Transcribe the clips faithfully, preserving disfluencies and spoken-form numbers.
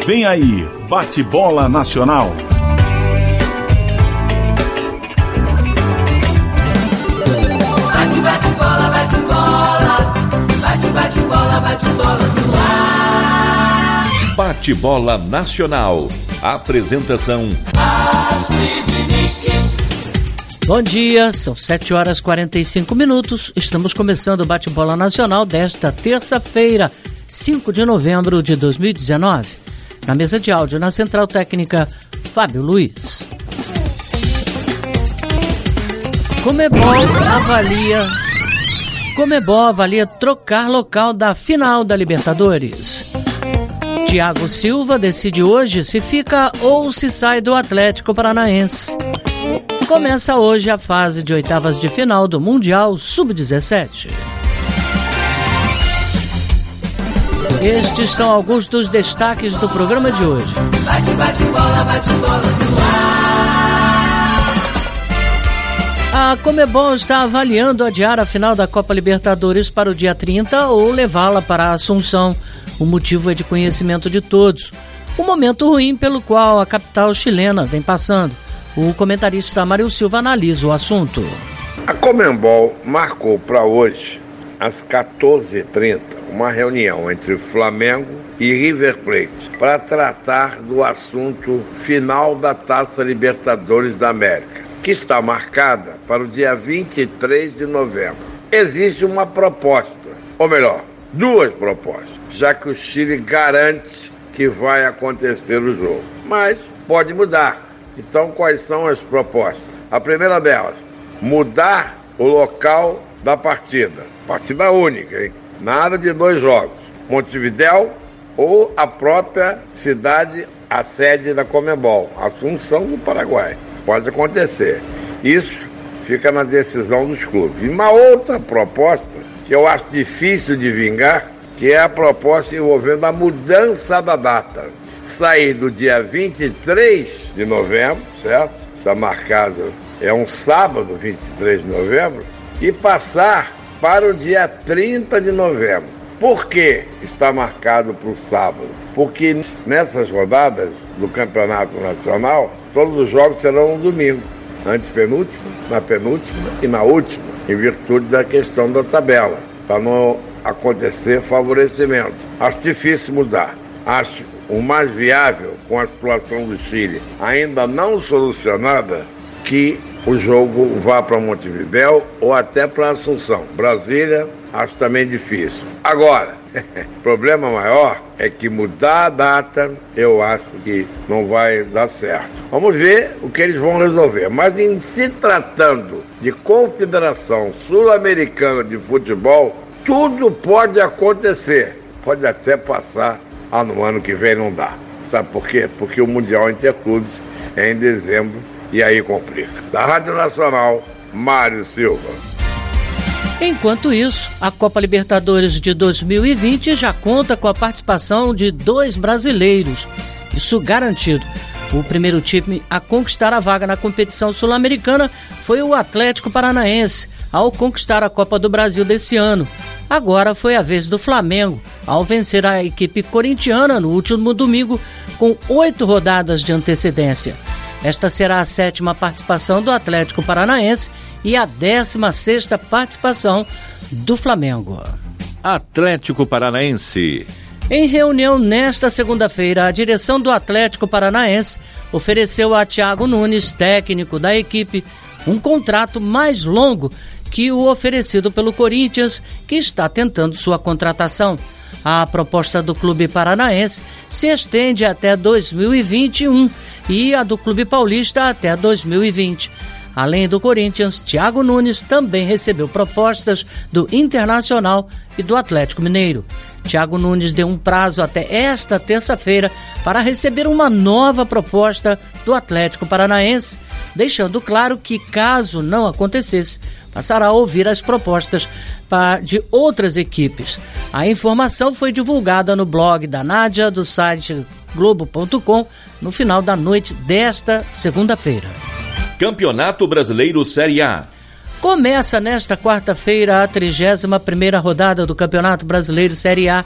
Vem aí, Bate-Bola Nacional. Bate, bate, bola, bate, bola. Bate, bate, bola, bate, bola no ar. Bate-Bola Nacional. Apresentação: Bom dia, são sete horas e quarenta e cinco minutos. Estamos começando o Bate-Bola Nacional desta terça-feira, cinco de novembro de dois mil e dezenove. Na mesa de áudio, na Central Técnica, Fábio Luiz. Comebol avalia... Comebol avalia trocar local da final da Libertadores. Thiago Silva decide hoje se fica ou se sai do Atlético Paranaense. Começa hoje a fase de oitavas de final do Mundial sub dezessete. Estes são alguns dos destaques do programa de hoje. Bate, bate, bola, bate, bola no ar. A Comebol está avaliando adiar a final da Copa Libertadores para o dia trinta ou levá-la para a Assunção. O motivo é de conhecimento de todos. Um momento ruim pelo qual a capital chilena vem passando. O comentarista Mário Silva analisa o assunto. A Comebol marcou para hoje, às quatorze e trinta, uma reunião entre Flamengo e River Plate para tratar do assunto final da Taça Libertadores da América, que está marcada para o dia vinte e três de novembro. Existe uma proposta, ou melhor, duas propostas, já que o Chile garante que vai acontecer o jogo. Mas pode mudar. Então, quais são as propostas? A primeira delas, mudar o local da partida. Partida única, hein? Nada de dois jogos. Montevidéu ou a própria cidade, a sede da Comebol, Assunção, no Paraguai. Pode acontecer. Isso fica na decisão dos clubes. E uma outra proposta, que eu acho difícil de vingar, que é a proposta envolvendo a mudança da data. Sair do dia vinte e três de novembro, certo? Está marcado, é um sábado, vinte e três de novembro, e passar para o dia trinta de novembro. Por que está marcado para o sábado? Porque nessas rodadas do Campeonato Nacional, todos os jogos serão no domingo, antepenúltima, na penúltima e na última, em virtude da questão da tabela, para não acontecer favorecimento. Acho difícil mudar. Acho o mais viável, com a situação do Chile ainda não solucionada, que o jogo vá para Montevidéu ou até para Assunção. Brasília, acho também difícil. Agora, o problema maior é que mudar a data, eu acho que não vai dar certo. Vamos ver o que eles vão resolver. Mas em se tratando de Confederação Sul-Americana de Futebol, tudo pode acontecer. Pode até passar, ah, no ano que vem não dá. Sabe por quê? Porque o Mundial Interclubes é em dezembro e aí complica. Da Rádio Nacional, Mário Silva. Enquanto isso, a Copa Libertadores de dois mil e vinte já conta com a participação de dois brasileiros. Isso garantido. O primeiro time a conquistar a vaga na competição sul-americana foi o Atlético Paranaense, ao conquistar a Copa do Brasil desse ano. Agora foi a vez do Flamengo, ao vencer a equipe corintiana no último domingo, com oito rodadas de antecedência. Esta será a sétima participação do Atlético Paranaense e a décima sexta participação do Flamengo. Atlético Paranaense. Em reunião nesta segunda-feira, a direção do Atlético Paranaense ofereceu a Thiago Nunes, técnico da equipe, um contrato mais longo que o oferecido pelo Corinthians, que está tentando sua contratação. A proposta do clube paranaense se estende até dois mil e vinte e um e a do clube paulista até dois mil e vinte. Além do Corinthians, Thiago Nunes também recebeu propostas do Internacional e do Atlético Mineiro. Thiago Nunes deu um prazo até esta terça-feira para receber uma nova proposta do Atlético Paranaense, deixando claro que, caso não acontecesse, passará a ouvir as propostas de outras equipes. A informação foi divulgada no blog da Nádia, do site globo ponto com, no final da noite desta segunda-feira. Campeonato Brasileiro Série A. Começa nesta quarta-feira a trigésima primeira rodada do Campeonato Brasileiro Série A.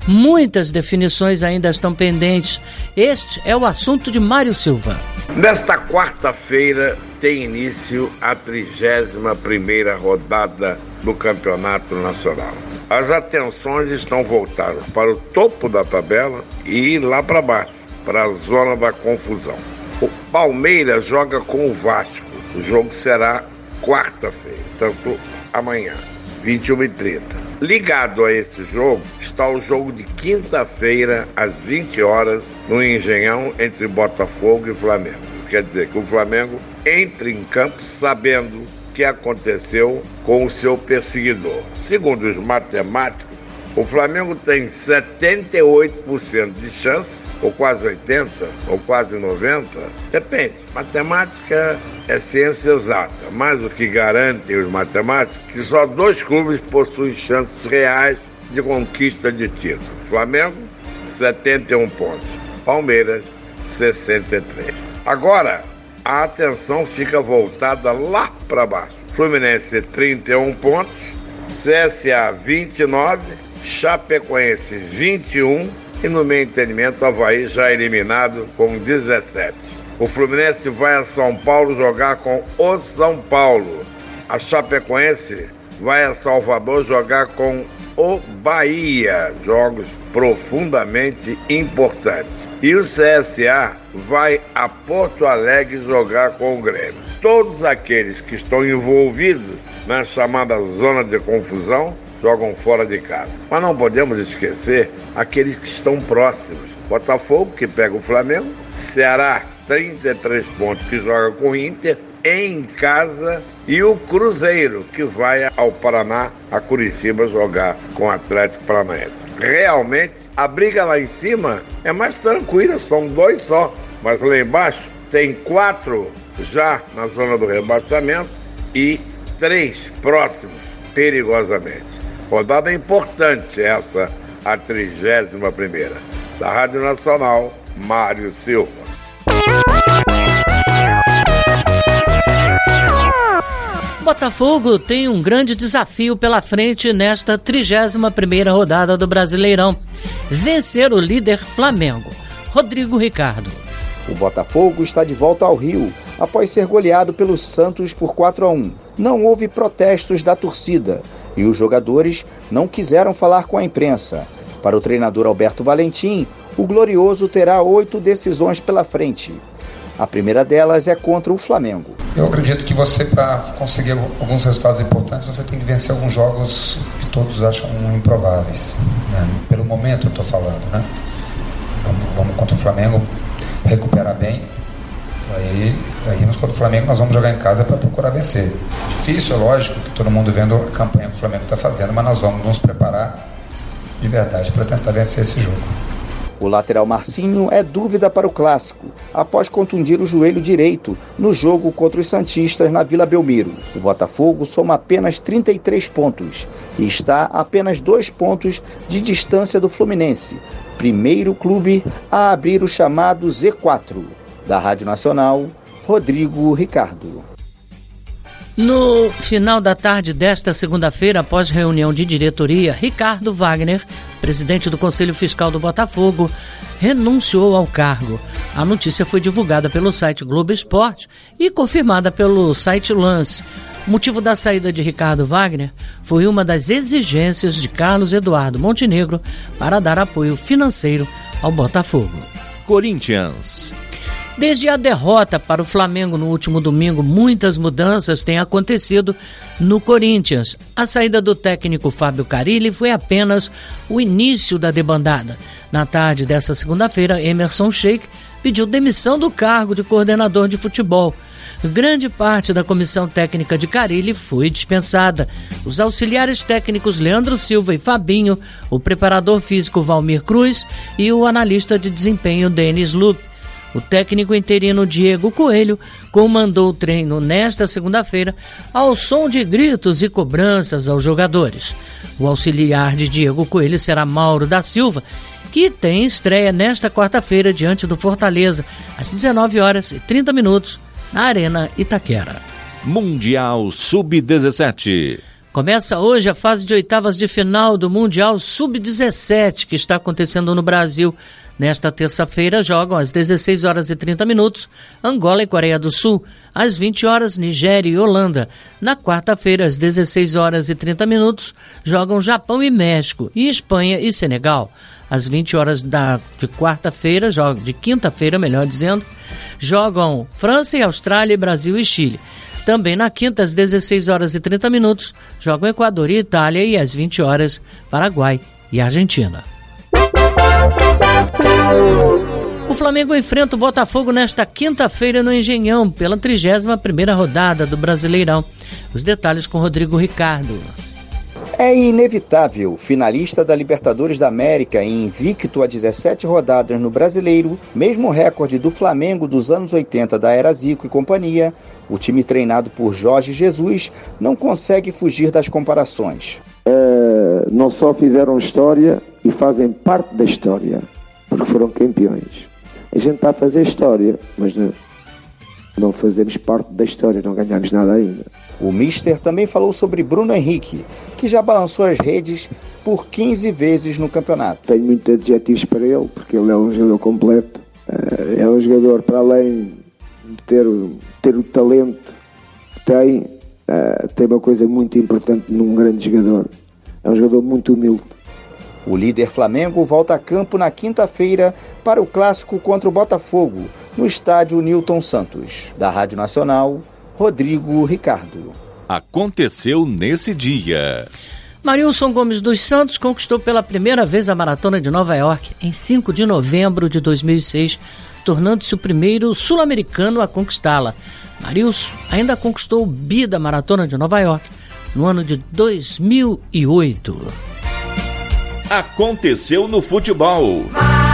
Muitas definições ainda estão pendentes. Este é o assunto de Mário Silva. Nesta quarta-feira tem início a trigésima primeira rodada do Campeonato Nacional. As atenções estão voltadas para o topo da tabela e lá para baixo, para a zona da confusão. O Palmeiras joga com o Vasco. O jogo será quarta-feira, tanto amanhã, vinte e uma e trinta. Ligado a esse jogo está o jogo de quinta-feira, às vinte horas, no Engenhão, entre Botafogo e Flamengo. Isso quer dizer que o Flamengo entra em campo sabendo o que aconteceu com o seu perseguidor. Segundo os matemáticos, o Flamengo tem setenta e oito por cento de chance, ou quase oitenta por cento, ou quase noventa por cento, depende. Matemática é ciência exata, mas o que garantem os matemáticos é que só dois clubes possuem chances reais de conquista de título. Flamengo, setenta e um pontos. Palmeiras, sessenta e três. Agora, a atenção fica voltada lá para baixo. Fluminense, trinta e um pontos. C S A, vinte e nove. Chapecoense, vinte e um. E no meu entendimento, o Avaí já eliminado com dezessete. O Fluminense vai a São Paulo jogar com o São Paulo. A Chapecoense vai a Salvador jogar com o Bahia. Jogos profundamente importantes. E o C S A vai a Porto Alegre jogar com o Grêmio. Todos aqueles que estão envolvidos na chamada zona de confusão jogam fora de casa. Mas não podemos esquecer aqueles que estão próximos. Botafogo, que pega o Flamengo. Ceará, trinta e três pontos, que joga com o Inter em casa. E o Cruzeiro, que vai ao Paraná, a Curitiba, jogar com o Atlético Paranaense. Realmente, a briga lá em cima é mais tranquila, são dois só. Mas lá embaixo tem quatro já na zona do rebaixamento e três próximos, perigosamente. Rodada importante essa, a trigésima primeira. Da Rádio Nacional, Mário Silva. Botafogo tem um grande desafio pela frente nesta trigésima primeira rodada do Brasileirão. Vencer o líder Flamengo. Rodrigo Ricardo. O Botafogo está de volta ao Rio, após ser goleado pelo Santos por quatro a um. Não houve protestos da torcida e os jogadores não quiseram falar com a imprensa. Para o treinador Alberto Valentim, o Glorioso terá oito decisões pela frente. A primeira delas é contra o Flamengo. Eu acredito que você, para conseguir alguns resultados importantes, você tem que vencer alguns jogos que todos acham improváveis, né? Pelo momento eu estou falando, né? Vamos, vamos contra o Flamengo recuperar bem. Aí, aí nós, contra o Flamengo, nós vamos jogar em casa para procurar vencer. Difícil, é lógico, que todo mundo vendo a campanha que o Flamengo está fazendo, mas nós vamos nos preparar de verdade para tentar vencer esse jogo. O lateral Marcinho é dúvida para o clássico, após contundir o joelho direito no jogo contra os santistas na Vila Belmiro. O Botafogo soma apenas trinta e três pontos e está a apenas dois pontos de distância do Fluminense, primeiro clube a abrir o chamado Z quatro. Da Rádio Nacional, Rodrigo Ricardo. No final da tarde desta segunda-feira, após reunião de diretoria, Ricardo Wagner, presidente do Conselho Fiscal do Botafogo, renunciou ao cargo. A notícia foi divulgada pelo site Globo Esporte e confirmada pelo site Lance. O motivo da saída de Ricardo Wagner foi uma das exigências de Carlos Eduardo Montenegro para dar apoio financeiro ao Botafogo. Corinthians. Desde a derrota para o Flamengo no último domingo, muitas mudanças têm acontecido no Corinthians. A saída do técnico Fábio Carille foi apenas o início da debandada. Na tarde dessa segunda-feira, Emerson Sheik pediu demissão do cargo de coordenador de futebol. Grande parte da comissão técnica de Carille foi dispensada. Os auxiliares técnicos Leandro Silva e Fabinho, o preparador físico Valmir Cruz e o analista de desempenho Denis Lupe. O técnico interino Diego Coelho comandou o treino nesta segunda-feira ao som de gritos e cobranças aos jogadores. O auxiliar de Diego Coelho será Mauro da Silva, que tem estreia nesta quarta-feira diante do Fortaleza, às dezenove horas e trinta minutos, na Arena Itaquera. Mundial sub dezessete. Começa hoje a fase de oitavas de final do Mundial sub dezessete, que está acontecendo no Brasil. Nesta terça-feira jogam às dezesseis horas e trinta minutos Angola e Coreia do Sul, às vinte horas Nigéria e Holanda. Na quarta-feira, às dezesseis horas e trinta minutos, jogam Japão e México, e Espanha e Senegal. Às vinte horas da, de quarta-feira, de quinta-feira, melhor dizendo, jogam França e Austrália, Brasil e Chile. Também na quinta, às dezesseis horas e trinta minutos, jogam Equador e Itália, e às vinte horas, Paraguai e Argentina. O Flamengo enfrenta o Botafogo nesta quinta-feira no Engenhão, pela trigésima primeira rodada do Brasileirão. Os detalhes com Rodrigo Ricardo. É inevitável, finalista da Libertadores da América e invicto a dezessete rodadas no Brasileiro, mesmo recorde do Flamengo dos anos oitenta da era Zico e companhia, o time treinado por Jorge Jesus não consegue fugir das comparações. É, não só fizeram história e fazem parte da história, porque foram campeões. A gente está a fazer história, mas não, não fazemos parte da história, não ganhamos nada ainda. O Mister também falou sobre Bruno Henrique, que já balançou as redes por quinze vezes no campeonato. Tenho muitos adjetivos para ele, porque ele é um jogador completo. É um jogador, para além de ter, ter o talento que tem, tem uma coisa muito importante num grande jogador. É um jogador muito humilde. O líder Flamengo volta a campo na quinta-feira para o clássico contra o Botafogo, no estádio Newton Santos. Da Rádio Nacional, Rodrigo Ricardo. Aconteceu nesse dia. Marilson Gomes dos Santos conquistou pela primeira vez a Maratona de Nova York em cinco de novembro de dois mil e seis, tornando-se o primeiro sul-americano a conquistá-la. Marilson ainda conquistou o bi da Maratona de Nova York no ano de dois mil e oito. Aconteceu no futebol.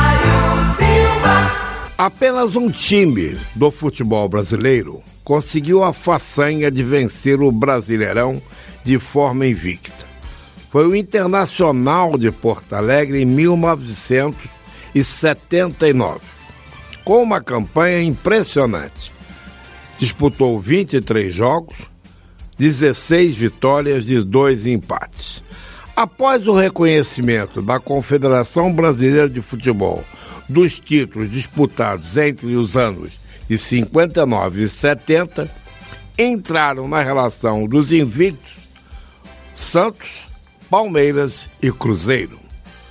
Apenas um time do futebol brasileiro conseguiu a façanha de vencer o Brasileirão de forma invicta. Foi o Internacional de Porto Alegre em mil novecentos e setenta e nove, com uma campanha impressionante. Disputou vinte e três jogos, dezesseis vitórias e dois empates. Após o reconhecimento da Confederação Brasileira de Futebol dos títulos disputados entre os anos de cinquenta e nove e setenta, entraram na relação dos invictos Santos, Palmeiras e Cruzeiro.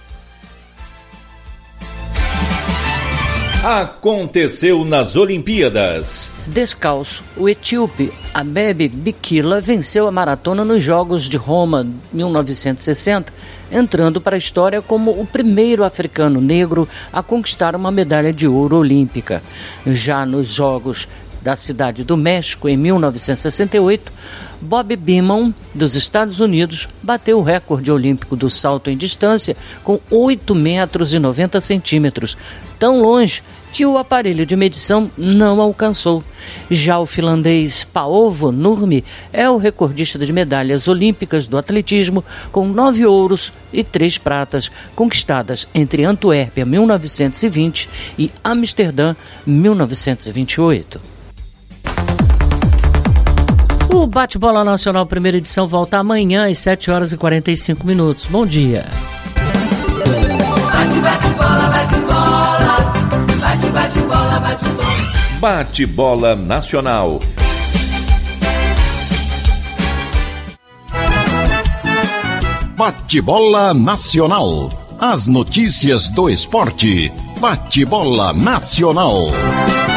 Aconteceu nas Olimpíadas. Descalço, o etíope Abebe Bikila venceu a maratona nos Jogos de Roma mil novecentos e sessenta, entrando para a história como o primeiro africano negro a conquistar uma medalha de ouro olímpica. Já nos Jogos da Cidade do México, em mil novecentos e sessenta e oito, Bob Beamon, dos Estados Unidos, bateu o recorde olímpico do salto em distância com oito metros e noventa centímetros, tão longe que o aparelho de medição não alcançou. Já o finlandês Paavo Nurmi é o recordista de medalhas olímpicas do atletismo, com nove ouros e três pratas, conquistadas entre Antuérpia, mil novecentos e vinte, e Amsterdã, mil novecentos e vinte e oito. O Bate-Bola Nacional primeira edição volta amanhã às sete horas e quarenta e cinco minutos. Bom dia. Bate, bate, bola, bate, bola. Bate, bate, bola, bate, bola. Bate-Bola Nacional. Bate-Bola Nacional. As notícias do esporte. Bate-Bola Nacional.